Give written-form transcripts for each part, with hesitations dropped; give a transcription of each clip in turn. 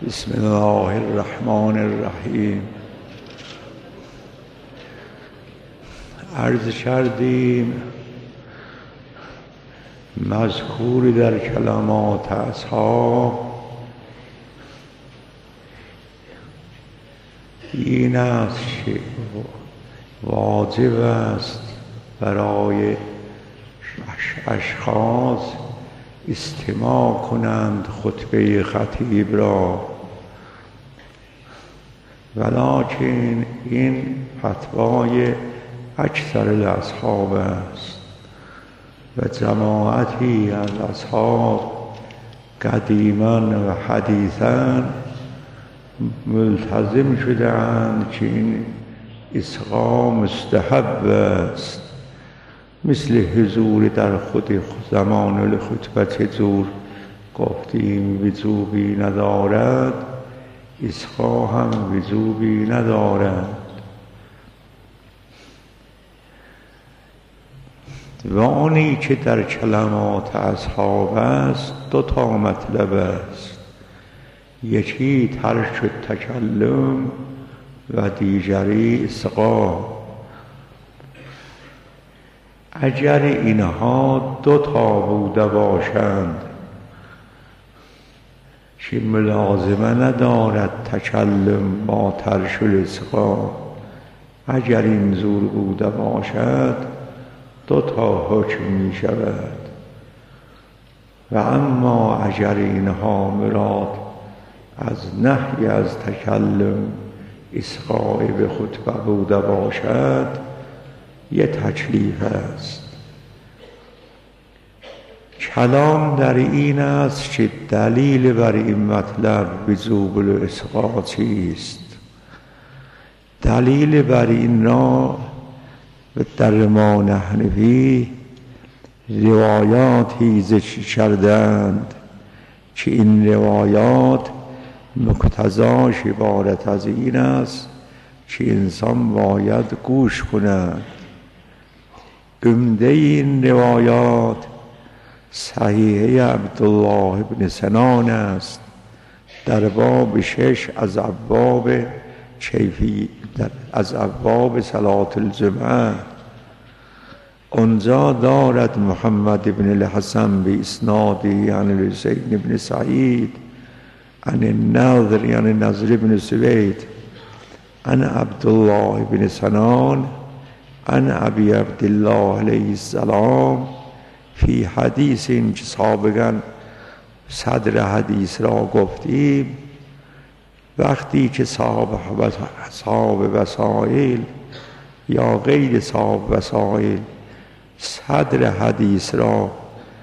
بسم الله الرحمن الرحیم. عرض کردیم مذکوری در کلمات اصحاب این است که واجب است برای اشخاص استماع کنند خطبه خطیب را، ولکن این فتوای اکثر الاصحاب است و جماعتی از اصحاب قدیما و حدیثا ملتزم شده‌اند که این اصغاء مستحب است، مثل حضور در خود زمان الخطبه چطور گفتیم وجوبی ندارد، اصغاء هم وجوبی ندارد. و آنی که در کلمات اصحاب است دو تا مطلب است، یکی ترک تکلم و دیگری اصغاء. اگر اینها دو تا بوده باشند که ملازمه ندارد تکلم با ترک الاصغاء، اگر این زور بوده باشد دو تا حکم می شود. و اما اگر اینها مراد از نهی از تکلم اصغاء به خطبه بوده باشد یه تکلیف است. کلام در این است که دلیل بر این مطلب وجوب الاصغاء چیست. دلیل بر این را در ما نحنفی روایاتی ذکر کردند که این روایات مقتضاش عبارت از این است که انسان باید گوش کند. عمده این روایات صحیحه عبدالله بن سنان است در باب 6 از ابواب صلاة الجمعه. آنجا دارد محمد بن الحسن به اسنادی عن الحسین بن سعید عن النضر یعنی نضر بن سوید عن عبدالله بن سنان عن ابی عبدالله علیه السلام فی حدیث که سابقا صدر حدیث را گفتیم. وقتی که صاحب وسائل یا غیر صاحب وسائل صدر حدیث را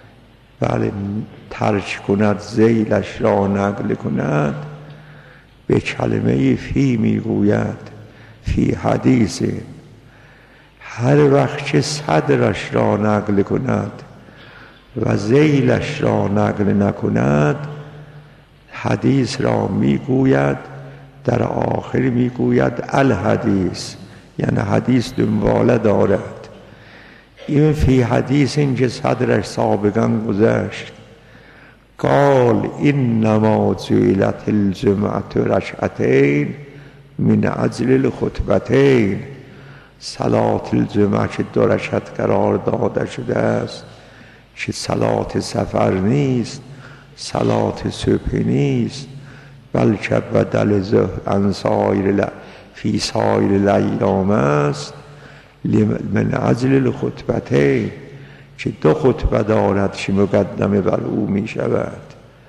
ترک کند، ذیلش را نقل کند، به کلمه فی میگوید فی حدیث. هر وقت که صدرش را نقل کند و ذیلش را نقل نکند حدیث را میگوید، در آخر میگوید الحدیث، یعنی حدیث دنباله دارد. این فی حدیث این که صدرش سابقا گذشت. قال انما جعلت الجمعة رکعتین من اجل الخطبتین. صلاة الجمعه که 2 رکعت قرار داده شده است که صلاة سفر نیست، صلاة صبح نیست، بلکه بدل ظهر فی سایر الایام است، من اجل الخطبتین، که 2 خطبه دارد که مقدمه بر او می شود.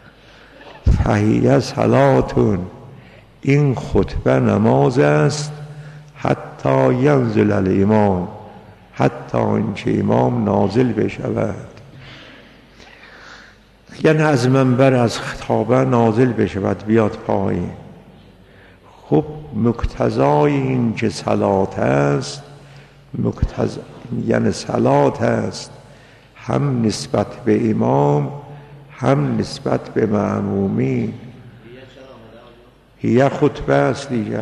فهی صلاتون، این خطبه نماز است، حتی ینزل الامام، حتی اینکه امام نازل بشود، یعنی از منبر از خطابه نازل بشود بیاد پایین. خب مقتضای این که صلات است، یعنی صلات است هم نسبت به امام هم نسبت به مأمومین. هی خطبه است دیگر.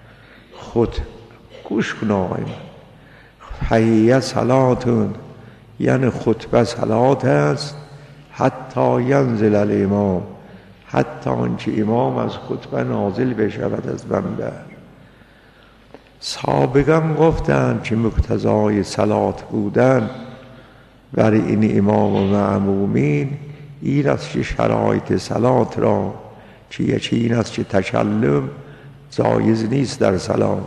گوش کن آقای من. هی صلاتون یعنی خطبه صلات است، حتی ینزل الامام، حتی آنچه امام از خطبه نازل بشود از منبر. سابقا گفتند که مقتضای صلات بودن بر این امام و معمومین این است که شرایط صلات را که یکی این است که تکلم جایز نیست در صلات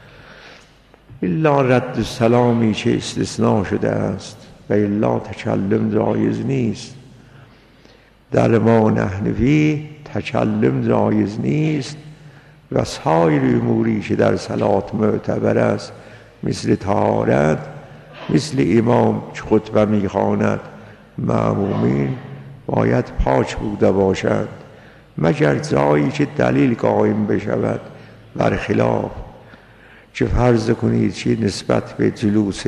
الا رد السلامی که استثناء شده است و الا تکلم جایز نیست. در ما نحنفی تکلم جایز نیست و سایر اموری که در صلات معتبر است مثل طهارت، مثل امام که خطبه میخواند معمومین باید پاک بوده باشند مگر جایی که دلیل قائم بشود برخلاف. که فرض کنید که نسبت به جلوس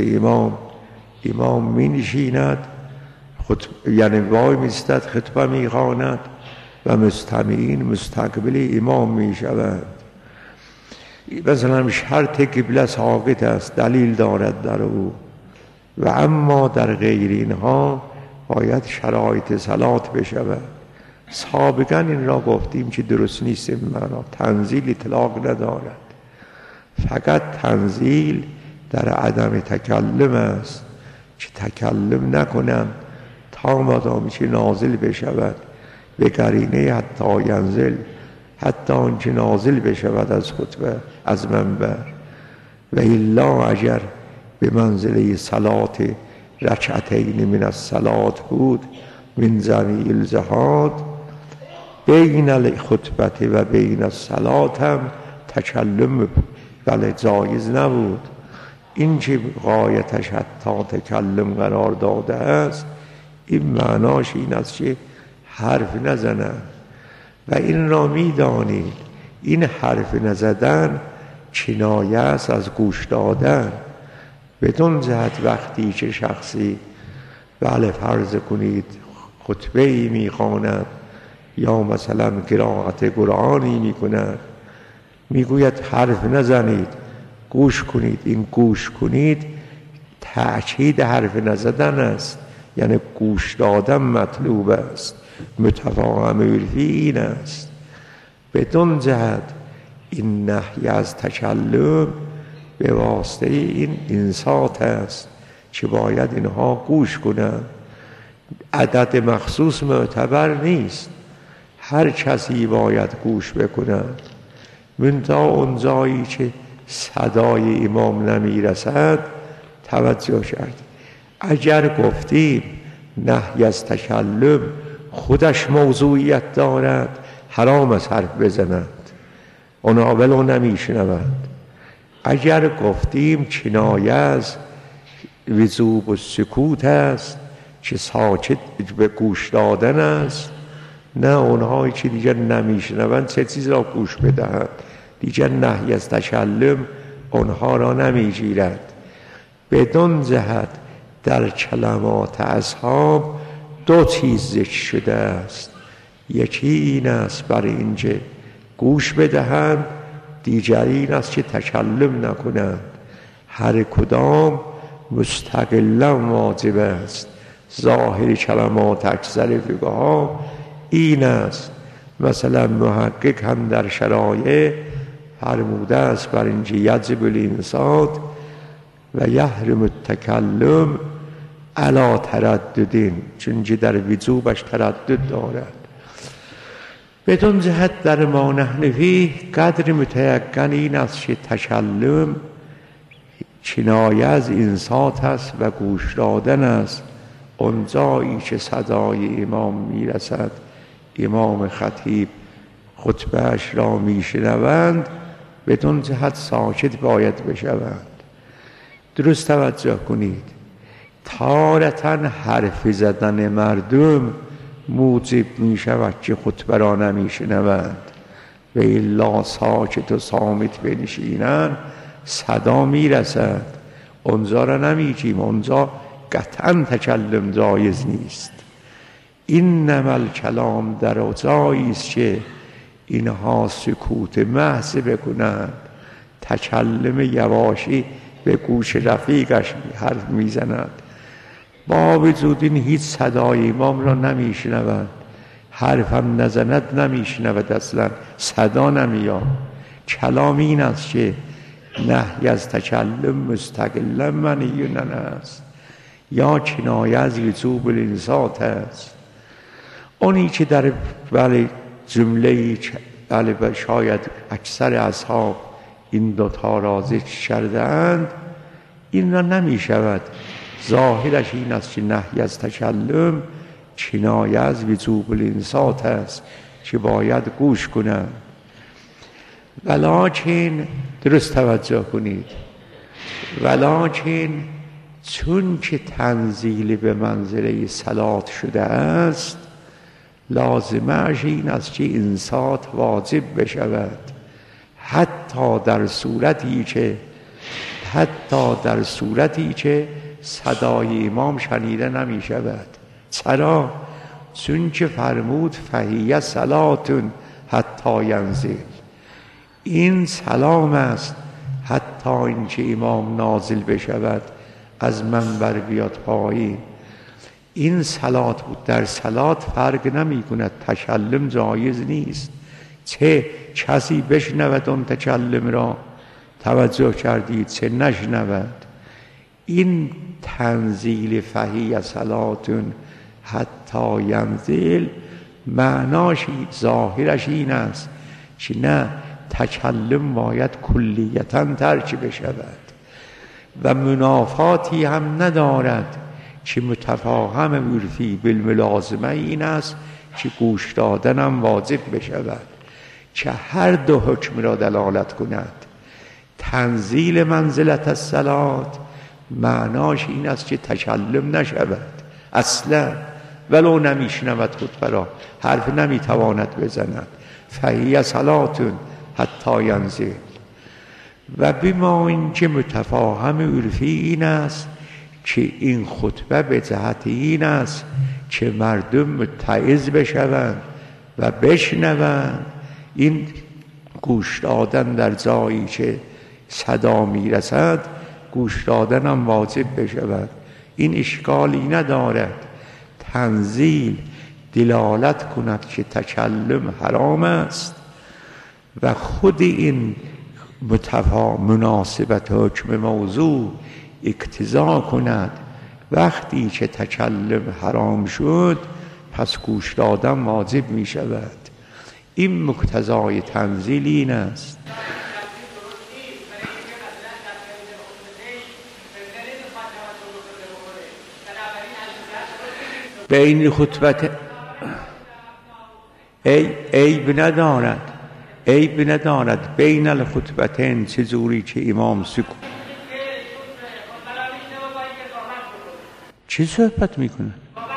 امام می نشیند یعنی وای میستد خطبه میخواند و مستمعین مستقبل امام می شوند. مثلا شرط قبله ثابت است دلیل دارد در او و اما در غیر اینها باید شرایط صلات بشود. سابقا این را گفتیم که درست نیست این معنا. تنزیل اطلاق ندارد، فقط تنزیل در عدم تکلم است که تکلم نکنم تا مادامی که نازل بشود به قرینه حتی ینزل، حتی آنچه نازل بشود از خطبه از منبر. و الا اگر به منزله صلات رکعتین من الصلات بود من جمیع الجهات بین الخطبه و بین الصلات هم تکلم بله جایز نبود. این که غایتش حتی تکلم قرار داده است این معناش این است که حرف نزنند و این را می دانید این حرف نزدن کنایه است از گوش دادن. بدون جهت وقتی که شخصی بله فرض کنید خطبه ای می خواند یا مثلا قرائت قرآنی می کند میگوید حرف نزنید گوش کنید، این گوش کنید تأکید حرف نزدن است یعنی گوش دادن مطلوب است. متفاهم عرفی این است. بدون جهت این نهی از تکلم به واسطه این انصات است که باید اینها گوش کنند. عدد مخصوص معتبر نیست، هر کسی باید گوش بکند. منتها اون جایی که صدای امام نمیرسد توجه کرد. اگر گفتیم نهی از تکلم خودش موضوعیت دارد حرام است حرف بزنند، اونا ولو نمیشنوند. اگر گفتیم کنایه از وجوب و سکوت است که ساکت به گوش دادن است، نه اونهایی که دیگر نمیشنوند چه چیز را گوش بدهند، دیگر نهی از تکلم اونها را نمیگیرد. بدون جهت در کلمات اصحاب دو چیز ذکر شده است. یکی این است برای اینکه گوش بدهند، دیگری این است که تکلم نکنند. هر کدام مستقلا واجب است. ظاهر کلمات اکثر فقها این است. مثلا محقق هم در شرایع فرموده است بر اینکه یجب الانصات و یحرم التکلم علی ترددین، چون در وجوبش تردد دارد. بدون جهت در ما نحنفی قدر متیقن این است که تکلم کنایه از انصات است و گوش دادن است. اونجایی که صدای امام میرسد، امام خطیب خطبهش را میشنوند، بدون جهت ساکت باید بشوند. درست توجه کنید. تارتاً حرف زدن مردم موجب می شود که خطبه را نمی شنوند و الا ساکت و صامت بنشینند صدا می رسد. اونجا را نمی گیم، اونجا قطعا تکلم جایز نیست. این نمل کلام در جایی است که اینها سکوت محض بکنند، تکلم یواشی به گوش رفیقش حرف میزند، با وجود این هیچ صدای امام را نمیشنوند. حرفم نزند نمیشنود اصلا، صدا نمیاد. کلام این است که نهی از تکلم مستقلا منهی است، یا کنایه از وجوب الانصات است. اونی که در جمله شاید اکثر اصحاب این دوتا را ذکر کردند، این را نمی شود. ظاهرش این است که نهی از تکلم کنایه از وجوب الانصات است که باید گوش کنند. ولکن درست توجه کنید، ولکن چون که تنزیل به منزله صلات شده است، لازمش این است که انصات واجب بشود، حتی در صورتی که صدای امام شنیده نمی شود. چرا؟ چون که فرمود فهیه صلاتون حتی ینزل، این سلام است حتی اینکه امام نازل بشود، از منبر بیاد پایین. این صلات بود. در صلات فرق نمی کند، تکلم جایز نیست. چه کسی بشنود اون تکلم را، توجه کردید، چه نشنود. این تنزیل فهی صلاتون حتی ینزل معناش ظاهرش این است که نه، تکلم باید کلیتاً ترک بشود و منافاتی هم ندارد که متفاهم عرفی بالملازمه این است که گوش دادنم واجب بشود، که هر دو حکم را دلالت کند. تنزیل منزلت الصلات معناش این است که تکلم نشود اصلا، ولو نمیشنود خطبه را، حرف نمیتواند بزند. فهی صلاتون حتی ینزل. و بما اینکه متفاهم عرفی این است که این خطبه به جهت این است که مردم متعظ بشوند و بشنوند، این گوش دادن در جایی که صدا میرسد گوش دادن هم واجب بشود. این اشکالی ندارد. تنزیل دلالت کند که تکلم حرام است و خود این مناسبت حکم موضوع اقتضا کند وقتی که تکلم حرام شد پس گوش دادن واجب می شود. این مقتضای تنزیل این است. بین خطبت عیب ندارد بین الخطبتین، چجوری که امام سکوت چه صحبت میکنه؟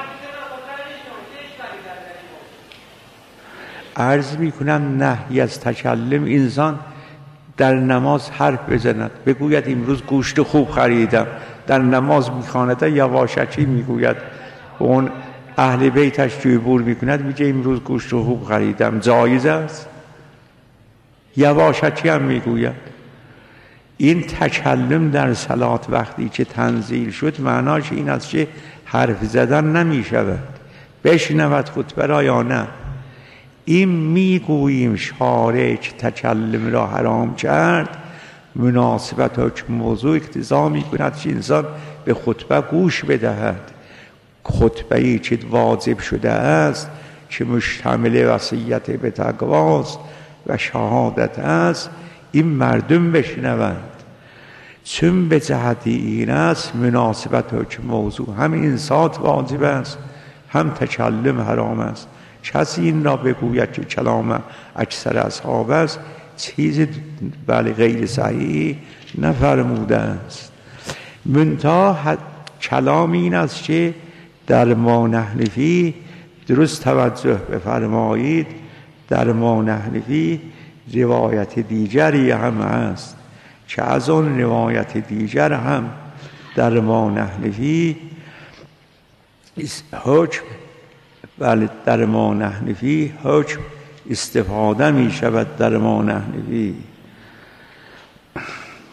عرض میکنم نهی از تکلم، انسان در نماز حرف بزند، بگوید امروز گوشت خوب خریدم، در نماز میخواند یواشکی میگوید، اون اهل بیتش جویبور میکند میگه امروز گوشت خوب خریدم، جایز است؟ یواشکی هم میگوید. این تکلم در صلات وقتی که تنزیل شد معناش این است که حرف زدن نمی شود، بشنود خطبه را یا نه. این میگوییم شارع که تکلم را حرام کرد، مناسبت حکم موضوع اقتضا میکند که انسان به خطبه گوش بدهد. خطبه‌ای که واجب شده است که مشتمل وصیت به تقواست و شهادت است، این مردم بشنوند. چون به جهت این است مناسبت حکم موضوع، هم انصات واجب است هم تکلم حرام است. کسی این را بگوید که کلام اکثر اصحاب است، چیز غیر صحیح نفرموده است. منتها کلام این است که در ما نحنفی، درست توجه بفرمایید، در ما نحنفی روایت دیگری هم هست که از اون روایت دیگر هم در ما نحنفی حکم، در ما نحنفی حکم استفاده می شود. در ما نحنفی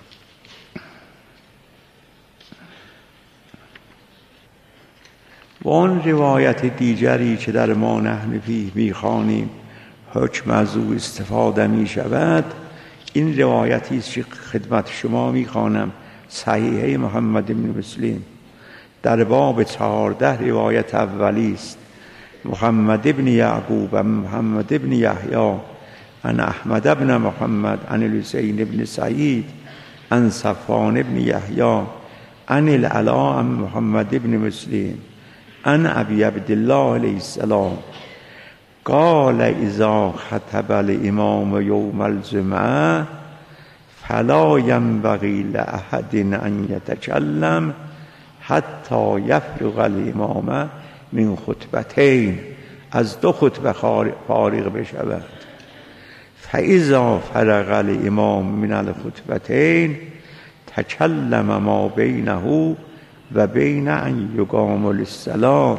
و با اون روایت دیگری که در ما نحن فیه میخوانیم حکم از او استفاده می شود، این روایتی است که خدمت شما میخوانم، صحیحه محمد بن مسلم در باب 14 روایت اولی است. محمد بن یعقوب محمد بن یحیی عن احمد بن محمد عن الحسین بن سعید عن صفوان بن یحیی عن العلاء عن محمد بن مسلم عن ابی عبدالله علیه السلام قال اذا خطب الامام یوم الجمعه فلا ينبغي لأحد ان يتكلم حتی یفرغ الامام من خطبتین، از 2 خطبه فارغ بشود. فاذا فرغ الامام من الخطبتین تکلم ما بینه و بین ان یقام للصلاة.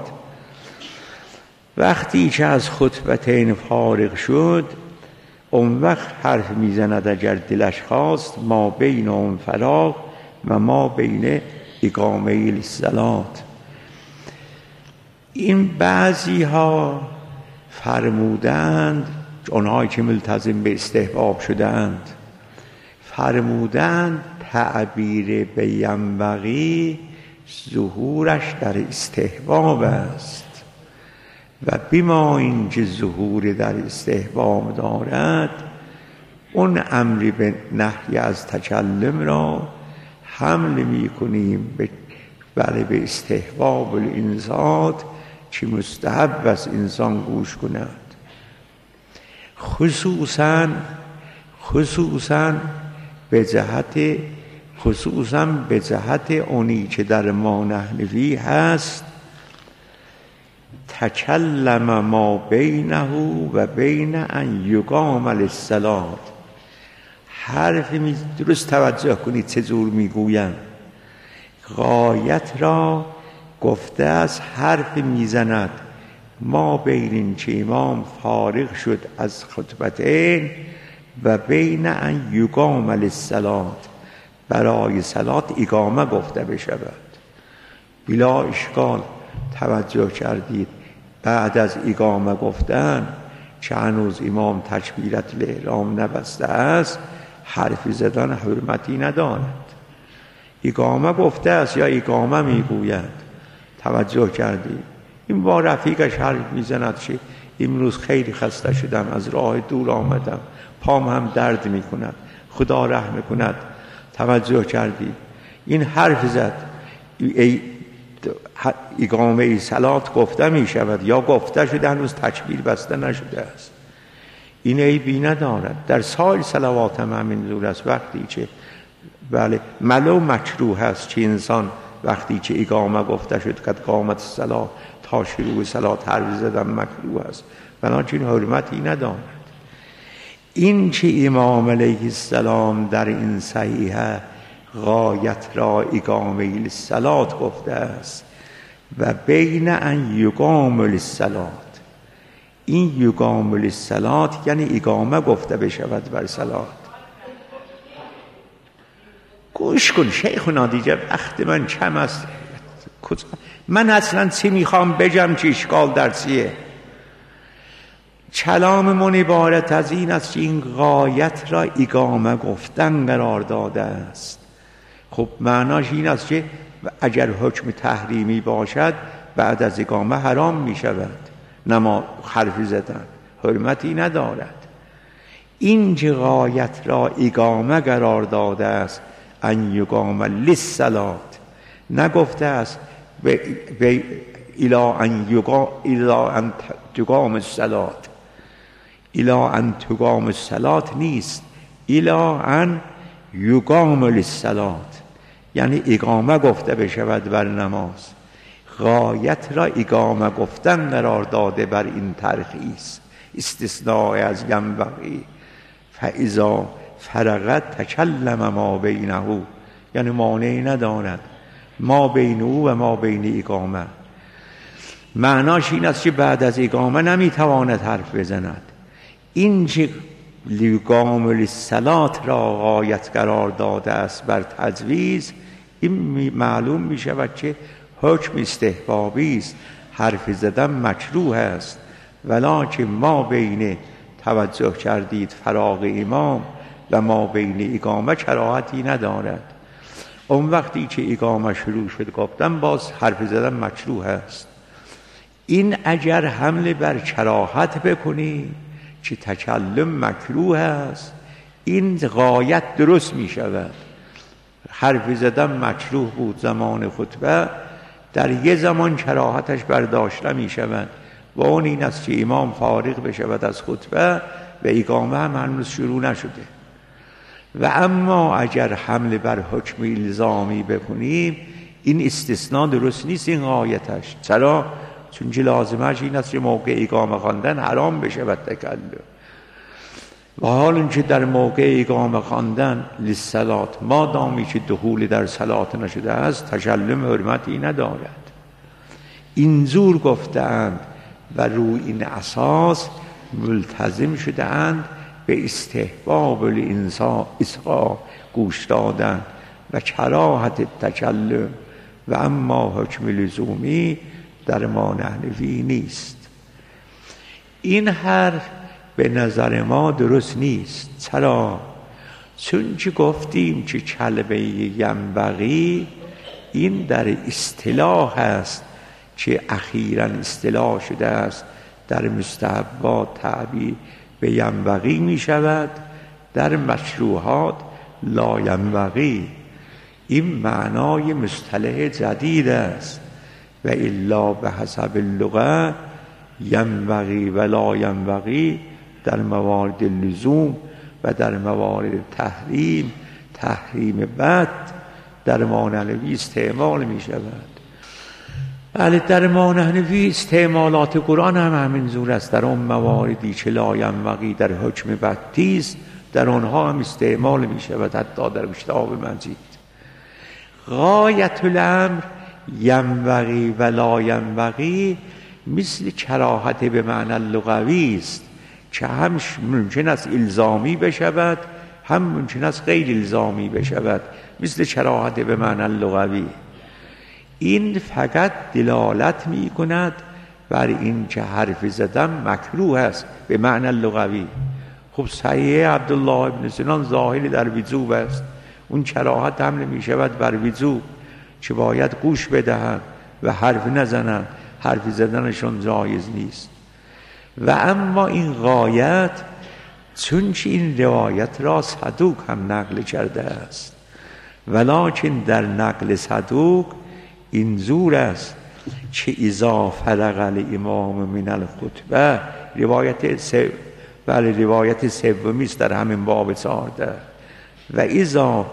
وقتی که از خطبتین فارغ شد اون وقت حرف میزند اگر دلش خواست، ما بین اون فراغ و ما بین اقامه للصلاة. این بعضی ها فرمودند، اونهایی که ملتزم به استحباب شدند فرمودند تعبیر به ینبغی ظهورش در استحباب است و بما اینکه ظهور در استحباب دارد اون امری به نهی از تکلم را حمل می کنیم به استحباب الانصات که مستحب است انسان گوش کند، خصوصاً به جهت اونی که در ما نحن فیه هست تکلم ما بینه و بین ان یقام للصلاة. حرف درست توجه کنید چه جور میگویم، غایت را گفته است، حرف میزند ما بین این که امام فارغ شد از خطبتین و بین ان یقام للصلاة، برای صلات اقامه گفته بشود. بلا اشکال توجه کردید بعد از اقامه گفتن که هنوز امام تکبیرت الاحرام نبسته است حرفی زدن حرمتی ندارد. اقامه گفته است یا اقامه میگوید. توجه کردید این با رفیقش حرف میزند که امروز خیلی خسته شدم، از راه دور آمدم، پام هم درد میکند، خدا رحم کند. توجه کردید این حرف زد، اقامه صلات گفته می شود یا گفته شده هنوز تکبیر بسته نشده است، این عیبی ندارد. در سایر صلوات هم همین جور است. وقتی که بله ملو مکروه است که انسان وقتی که اقامه گفته شد که قامت الصلاة تا شروع صلات حرف زدن مکروه است، بنابراین حرمتی ندارد. این که امام علیه السلام در این صحیحه غایت را اقامه للصلاة گفته است و بین ان یقام للصلاة، این یقام للصلاة یعنی اقامه گفته بشود بر صلات. گوش کن شیخنا دیگه وقت من کم است، من اصلا چی میخوام بگم که اشکال در چیه؟ کلام من عبارت از این است که این غایت را اقامه گفتن قرار داده است. خب معناش این است که اگر حکم تحریمی باشد بعد از اقامه حرام می شود، نما حرفی زدن حرمتی ندارد. این که غایت را اقامه قرار داده است ان یقام للصلاة، نگفته است الی ان تقام الصلاة، الی ان تقام الصلاة نیست، الی ان یقام للصلاة یعنی اقامه گفته بشود بر نماز. غایت را اقامه گفتن قرار داده بر این ترخیص، استثناء از ینبغی. فاذا فرغت تکلم ما بینه، یعنی مانعی ندارد ما بین او و ما بین اقامه. معناش این است که بعد از اقامه نمیتواند حرف بزند. این که یقام للصلاة را غایت قرار داده است بر تجویز، این معلوم می شود که حکم استحبابی است. حرف زدن مکروه است، ولکن ما بین توجه کردید فراغ امام و ما بین اقامه کراهتی ندارد. اون وقتی که اقامه شروع شد گفتم باز حرف زدن مکروه است. این اگر حمله بر کراهت بکنی که تکلم مکروه است، این غایت درست می شود. حرف زدن مکروه بود زمان خطبه، در یه زمان کراهتش برداشته می شود و اون این است که امام فارغ بشود از خطبه و اقامه هم هنوز شروع نشده. و اما اگر حمله بر حکم الزامی بکنیم این استثناء درست نیست، این غایتش. چرا؟ چون که لازمش این است که موقع اقامه خواندن حرام بشود تکلم، و حال اینکه در موقع اقامه خواندن للصلات ما دامی که دخول در صلات نشده است تکلم حرمتی ندارد. اینجور گفتند و روی این اساس ملتزم شده‌اند به استحباب الانصات گوش دادن و کراهت تکلم، و اما حکم لزومی در ما نحنفی نیست. این حرف به نظر ما درست نیست. چرا؟ چون که گفتیم که کلمه ینبغی این در اصطلاح است که اخیراً اصطلاح شده است، در مستحبات تعبیر به ینبغی می شود، در مشروعات لا ینبغی. این معنای مصطلح جدید است و الا به حسب اللغه ینبغی و لا ینبغی در موارد لزوم و در موارد تحریم بد در ما نحنفی استعمال می شود. بله، در ما نحنفی استعمالات قرآن هم همین زور است. در اون مواردی که لا ینبغی در حکم بدی است در آنها هم استعمال می شود، حتی در کتاب مجید. غایت الامر ینبغی و لا ینبغی مثل کراهت به معنی لغوی است که هم ممکن است الزامی بشود هم ممکن است غیر الزامی بشود، مثل کراهت به معنی لغوی. این فقط دلالت می کند بر این که حرف زدن مکروه است به معنی لغوی. خب صحیح عبدالله ابن سنان ظاهری در وجوب است، اون کراهت حمل می شود بر وجوب که باید گوش بدهند و حرف نزنند، حرف زدنشون جایز نیست. و اما این غایت چون که این روایت را صدوق هم نقل کرده است، ولکن در نقل صدوق این زور است که اذا فرغ الامام من الخطبه، روایت سومی است در همین باب 14. و اذا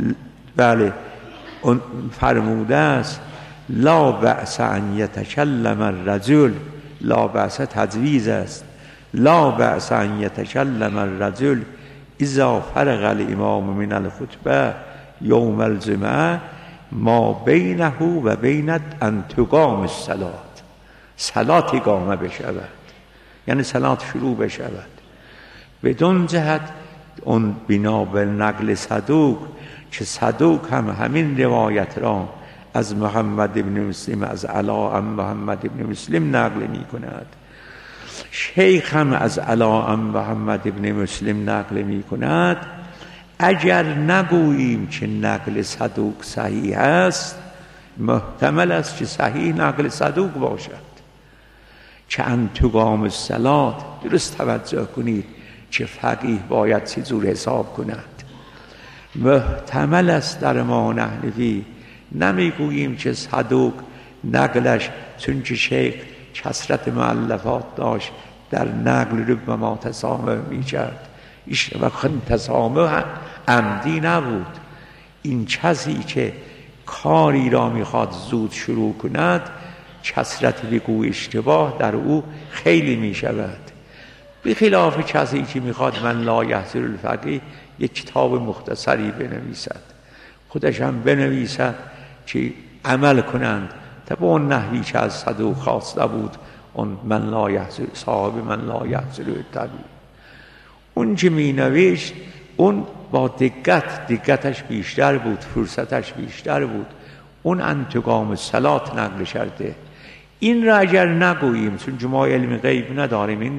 فرموده است لا بأس ان یتکلم الرجل، لا بأس تجویز است، لا بأس ان یتکلم الرجل اذا فرغ الامام من الخطبه یوم الجمعه ما بینه و بین ان تقام الصلات، صلات اقامه بشود، یعنی صلات شروع بشود. بدون جهت اون بنا به نقل صدوق که صدوق هم همین روایت را از محمد ابن مسلم از علا عن محمد ابن مسلم نقل می کند، شیخ هم از علا عن محمد ابن مسلم نقل می کند. اگر نگوییم که نقل صدوق صحیح است، محتمل است که صحیح نقل صدوق باشد که ان تقام الصلات. درست توجه کنید که فقیه باید چجور حساب کند. محتمل است در ما نحنفی نمیگوییم که صدوق نقلش چون که شیخ کثرت مؤلفات داشت در نقل ربما تسامح می‌کرد، و تسامح عمدی نبود. این کسی که کاری را میخواد زود شروع کند کثرت بگو اشتباه در او خیلی میشود، بخلاف کسی که میخواد من لا یحضر الفقیه یک کتاب مختصری بنویسد، خودش هم بنویسد که عمل کنند طبعا اون نحوی که از صدوق خواسته بود، اون من لا یحضر صاحب من لا یحضر الطبیب. اون که می نوشت اون با دقتش بیشتر بود، فرصتش بیشتر بود. اون ان تقام الصلات نقل کرده. این را اگر نگوییم، چون ما علم غیب نداریم، این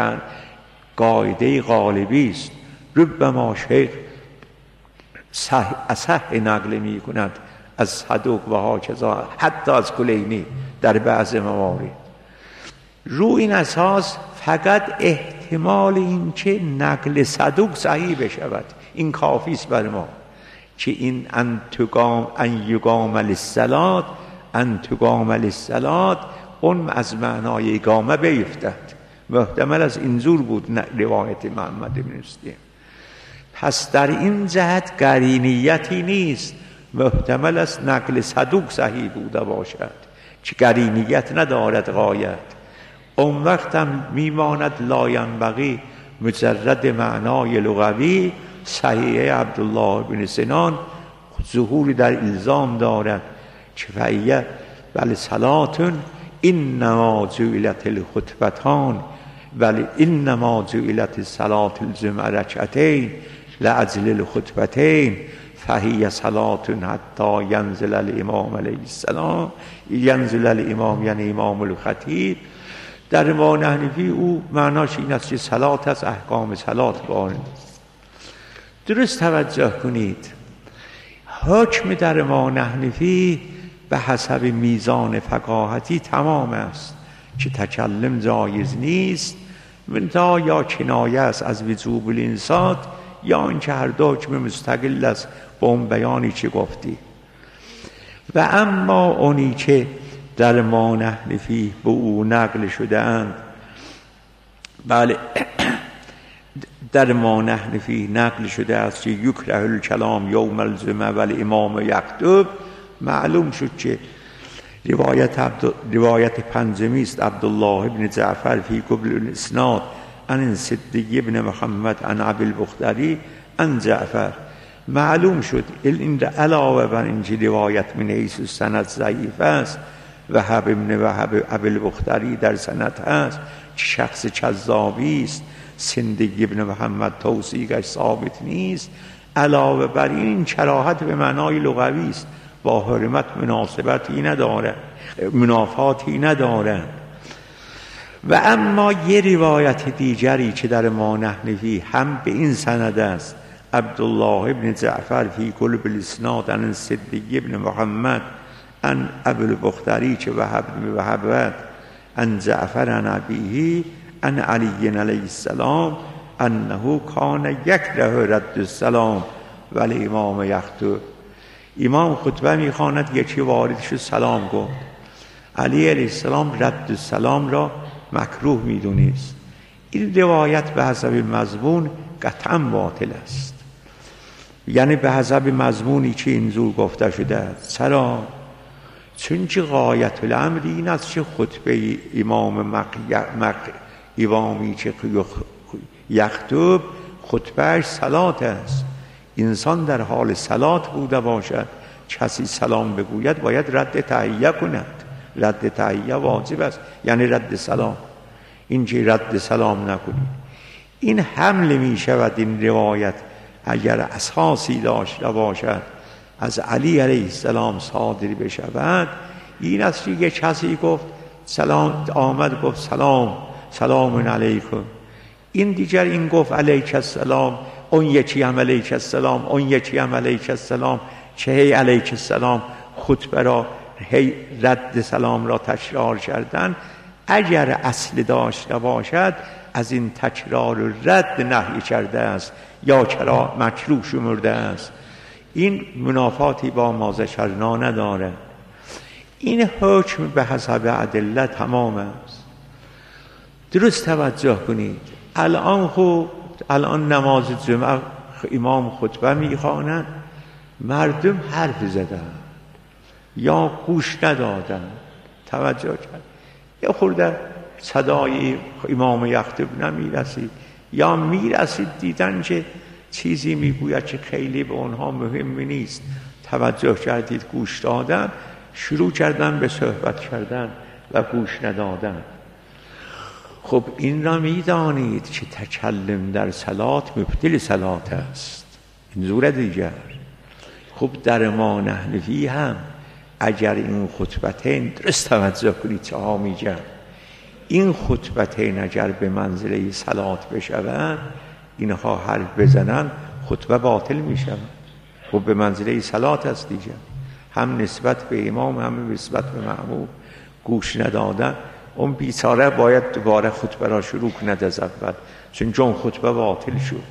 قاعده غالبی است. ربما شیخ اصح نقل می کند از صدوق و هاکذا حتی از کلینی در بعض موارد. رو این اساس فقط احتمال این که نقل صدوق صحیح بشود این کافی است بر ما، که این ان یقام للصلاة، ان تقام للصلاة اون از معنای اقامه بیفتد. محتمل از اینجور بود روایت محمد بن مسلم. پس در این جهت قرینیتی نیست، محتمل است نقل صدوق صحیح بوده باشد که قرینیت ندارد غایت. اون وقت هم میماند لا ینبغی مجرد معنای لغوی صحیح عبدالله بن سنان ظهوری در الزام دارد که فعیه بل صلاتون انما جعلت الخطبتان بل انما جعلت صلاة الجمعه رکعتین لأجل الخطبتین فهی صلاتون حتی ینزل الامام علیه السلام. ینزل الامام یعنی امام الخطیب. در ما حنفی او معناش این است که صلات از احکام صلات بارد. درست توجه کنید، حکم در ما حنفی به حسب میزان فقاهتی تمام است که تکلم جایز نیست، منتها یا کنایه است از وجوب الانصات یا اینکه هر دو حکم مستقل است با اون بیانی که گفتی. و اما اونی که در ما حنفی به او نقل شده اند، بله در ما حنفی نقل شده است که یکره الکلام یوم الجمعه والامام یخطب. معلوم شد که روایت پنجمی است عبدالله بن جعفر فی قبل الاسناد عن صدیق بن محمد عن ابی البختری عن جعفر. معلوم شد این علاوه بر اینکه روایت من حیث سند ضعیف است، وهب ابن وهب ابی البختری در سند هست که شخص کذابی است، صدیق ابن محمد توثیقش ثابت نیست. علاوه بر این کراهت به معنای لغوی است، با حرمت مناسبتی نداره، منافاتی نداره. و اما یه روایت دیگری که در ما حنفی هم به این سند است، عبدالله ابن جعفر فی قلب الاسناد عن صدیق ابن محمد عن ابی البختری که وهب بن وهب عن جعفر عن ابیه عن علی علیه السلام انه کان یکره رد السلام ولی امام یخطب. امام خطبه میخواند، یکی وارد شد سلام گفت، علی علیه السلام رد السلام را مکروه میدونست. این روایت به حسب مضمون قطعا باطل است، یعنی به حسب مضمونی که اینجور گفته شده است. چرا؟ چون که غایت الامر این است که خطبه امامی که یخطب خطبهش صلات است. انسان در حال صلات بوده باشد، کسی سلام بگوید باید رد تحیه کند. رد تحیه واجب است، یعنی رد سلام. این که رد سلام نکنید، این حمل می شود این روایت اگر اساسی داشته باشد از علی علیه السلام صادر بشود، این است که یک کسی گفت سلام، آمد گفت سلام علیکم، این دیگر این گفت علیک السلام، اون یکی هم علیک السلام، اون یکی هم علیک السلام، چه هی علیک السلام خطبه را هی رد سلام را تکرار کردن. اگر اصل داشته باشد از این تکرار و رد نهی کرده است یا چرا مکروه شمرده است. این منافاتی با ما ذکرنا نداره. این حکم به حسب ادله تمام است. درست توجه کنید. الان نماز جمعه امام خطبه میخواند، مردم حرف زدن یا گوش ندادن، توجه کرد، یا خورده صدای امام یخطب نمیرسید یا میرسید دیدن که چیزی میگوید که خیلی به اونها مهم نیست، توجه کردید گوش دادن، شروع کردن به صحبت کردن و گوش ندادن. خب این را میدانید که تکلم در صلات مبطل صلات است. این زور دیگر. خب در ما حنفی هم اگر این خطبتین درست توجه کنید چه ها میگن، این خطبتین اگر به منزله صلات بشوند، اینها حرف بزنن خطبه باطل میشن. خب به منزله صلات هست دیگه، هم نسبت به امام هم نسبت به مأموم گوش ندادن. اون بیچاره باید دوباره خطبه را شروع کند از اول، چون خطبه باطل شد.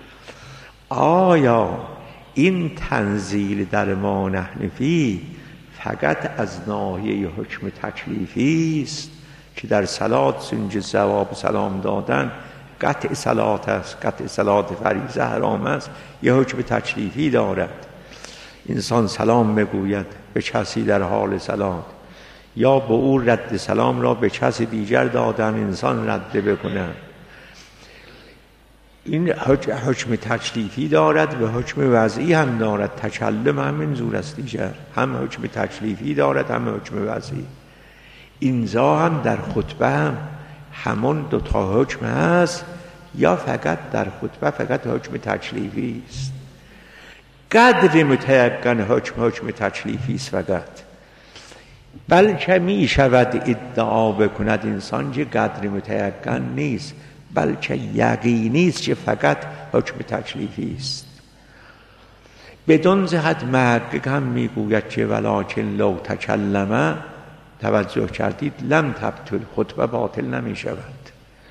آیا این تنزیل در ما نحن فیه فقط از ناحیه حکم تکلیفی است که در صلات سنج ثواب سلام دادن قطع صلات است، قطع صلات فریضه حرام است، یه حکم تکلیفی دارد؟ انسان سلام بگوید به کسی در حال صلات، یا به او رد سلام را به کسی دیگر دادن انسان رد بکنه، این حکم تکلیفی دارد و حکم وضعی هم دارد. تکلم همین زور است دیگر، هم حکم تکلیفی دارد هم حکم وضعی. اینجا هم در خطبه هم همون دو تا حکم هست، یا فقط در خطبه فقط حکم تکلیفی است؟ قدر متیقن حکم تکلیفی است فقط، بلکه می شود ادعا بکند انسان که قدر متیقن نیست، بلکه یقینی است که فقط حکم تکلیفی است. بدون جهت محقق هم میگوید که ولکن لو تکلم، توجه کردید، لم تبطل، خطبه باطل نمی شود.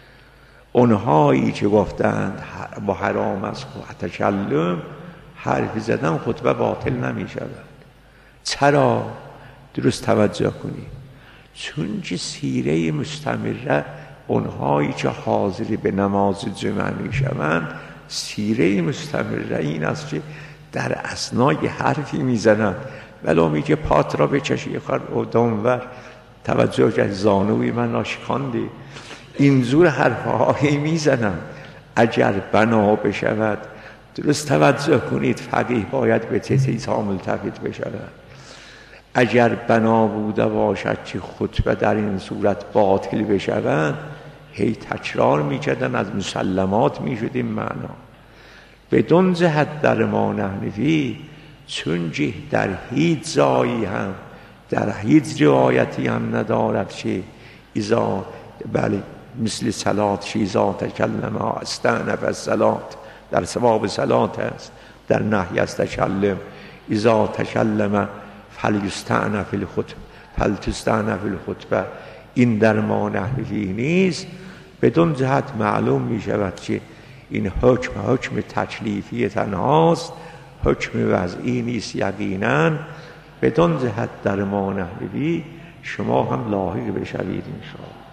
اونهایی که گفتند با حرام است تکلم، حرف زدن خطبه باطل نمی شود. چرا؟ درست توجه کنید، چون که سیره مستمره اونهایی که حاضر به نماز جمعه می شوند، سیره مستمره این است که در اثنای حرفی می زنند، ولو می که پات را بچشی دانور، توجه که زانوی من را شکاندی، اینجور حرفهایی می زنند. اگر بنا بشود، درست توجه کنید، فقیه باید به چه چیزها ملتفت بشود. اگر بنا بوده باشد که خطبه در این صورت باطل بشوند، هی تکرار میکردن، از مسلمات میشد این معنا. بدون جهت در ما نحن فیه، چون که در هیچ جایی هم در هیچ روایتی هم ندارد که اذا بله مثل صلات شیزا تکلم استعنف الصلات، در ثواب صلات است، در نهی از تکلم اذا تکلم فلیستعنف الخطبه فلتستعنف الخطبه، این در ما نحن فیه نیست. بدون جهت معلوم می شود که این حکم تکلیفی تنهاست، حکم وضعی نیست یقینا. بدون جهت در ما نحن فیه شما هم لاحق بشوید انشاءالله.